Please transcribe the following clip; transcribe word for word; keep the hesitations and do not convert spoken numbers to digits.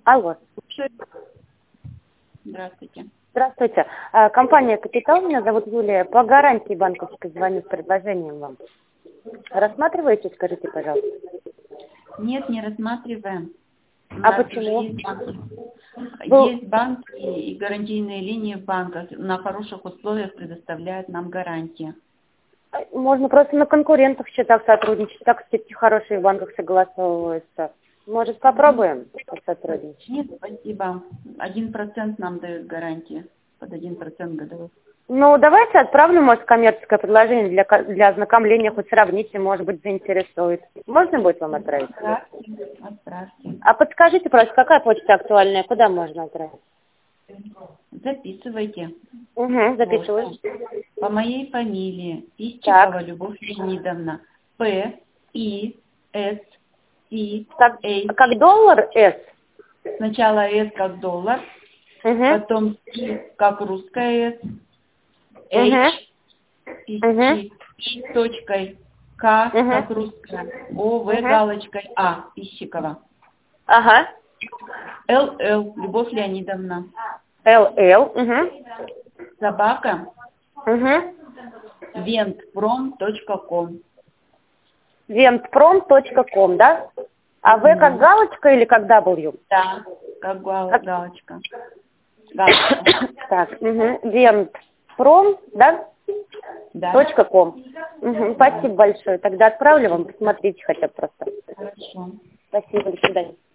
Алло. Здравствуйте. Здравствуйте. А, Компания «Капитал», меня зовут Юлия. По гарантии банковской звоню с предложением вам. Рассматриваете, скажите, пожалуйста? Нет, не рассматриваем. У А нас почему? уже есть банки. Был- Есть банки и гарантийные линии в банках. На хороших условиях предоставляют нам гарантии. Можно просто на конкурентах счетах сотрудничать. Так все эти хорошие в банках согласовываются. Может, попробуем сотрудничать? Нет, спасибо. Один процент нам дают гарантии. Под один процент годовых. Ну, давайте отправлю, может, коммерческое предложение для, ко- для ознакомления, хоть сравните, может быть, заинтересует. Можно будет вам отправить? Отправьте. Отправьте. А подскажите, просто, какая почта актуальная, куда можно отправить? Записывайте. Угу, записываю. По моей фамилии Пищикова Любовь Леонидовна. П, И, С, И, Как, Эй. как доллар S? Сначала С как доллар, Угу. потом И как русская С, Угу. H, пищи, И точкой, К Угу. как русская, О, В Угу. галочкой, А, Пищикова. Ага. Л, Л, Любовь Леонидовна. Л Л. Угу. Собака, Угу. вентпром точка ком. вентпром точка ком, да? А В как галочка или как W? Да, как гал- Как- галочка. Галочка. Так, угу. Вентпром, да? Да. Точка ком. Угу. Спасибо большое. Тогда отправлю вам, посмотрите хотя бы просто. Хорошо. Спасибо, до свидания.